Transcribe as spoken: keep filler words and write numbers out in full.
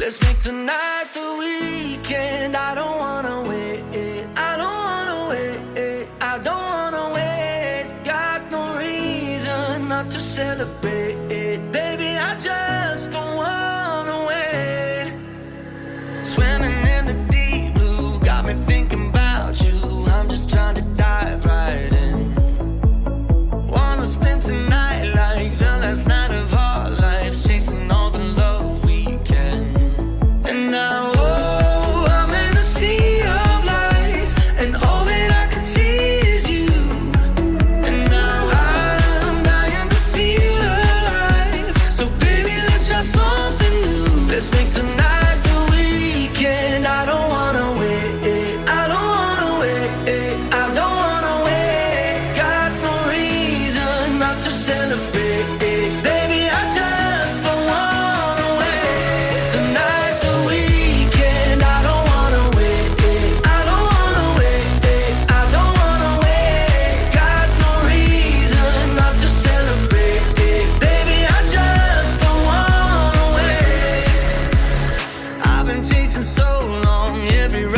Let's make tonight the weekend. I don't wanna wait, I don't wanna wait, I don't wanna wait. Got no reason not to celebrate, baby, I just don't wanna wait. Swimming in the deep blue, got me thinking about you. I'm just trying to dive right in. Wanna spend tonight like the last night of our lives, chasing all the love we can. And now, oh, I'm in a sea of lights, and all that I can see is you. And now I'm dying to feel alive, so baby, let's try something new. Let's make tonight the weekend. I don't wanna wait, I don't wanna wait, I don't wanna wait. Got no reason not to celebrate, baby, I just don't wanna wait. Tonight's the weekend. I don't wanna wait, I don't wanna wait, I don't wanna wait. Got no reason not to celebrate, baby, I just don't wanna wait. I've been chasing so long, every